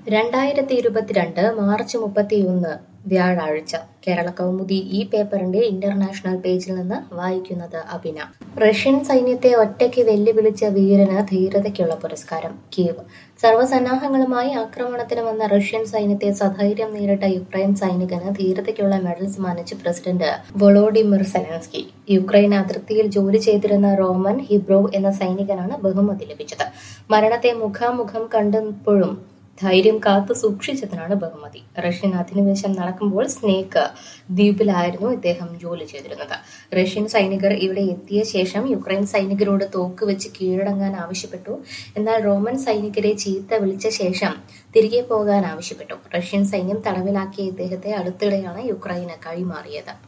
2022 March 31 വ്യാഴാഴ്ച കേരള കൗമുദി ഈ പേപ്പറിന്റെ ഇന്റർനാഷണൽ പേജിൽ നിന്ന് വായിക്കുന്നത് അഭിന. റഷ്യൻ സൈന്യത്തെ ഒറ്റയ്ക്ക് വെല്ലുവിളിച്ച വീരന് ധീരതയ്ക്കുള്ള പുരസ്കാരം. കീവ്. സർവ്വസന്നാഹങ്ങളുമായി ആക്രമണത്തിന് വന്ന റഷ്യൻ സൈന്യത്തെ സധൈര്യം നേരിട്ട യുക്രൈൻ സൈനികന് ധീരതയ്ക്കുള്ള മെഡൽ സമ്മാനിച്ച് പ്രസിഡന്റ് വൊളോഡിമിർ സെലൻസ്കി. യുക്രൈൻ അതിർത്തിയിൽ ജോലി ചെയ്തിരുന്ന റോമൻ ഹിബ്രോവ് എന്ന സൈനികനാണ് ബഹുമതി ലഭിച്ചത്. മരണത്തെ മുഖാമുഖം കണ്ടപ്പോഴും ധൈര്യം കാത്തു സൂക്ഷിച്ചതിനാണ് ബഹുമതി. റഷ്യൻ അധിനിവേശം നടക്കുമ്പോൾ സ്നേക്ക് ദ്വീപിലായിരുന്നു ഇദ്ദേഹം ജോലി ചെയ്തിരുന്നത്. റഷ്യൻ സൈനികർ ഇവിടെ എത്തിയ ശേഷം യുക്രൈൻ സൈനികരോട് തോക്ക് വെച്ച് കീഴടങ്ങാൻ ആവശ്യപ്പെട്ടു. എന്നാൽ റോമൻ സൈനികരെ ചീത്ത വിളിച്ച ശേഷം തിരികെ പോകാൻ ആവശ്യപ്പെട്ടു. റഷ്യൻ സൈന്യം തടവിലാക്കിയ ഇദ്ദേഹത്തെ അടുത്തിടെയാണ് യുക്രൈന് കൈമാറിയത്.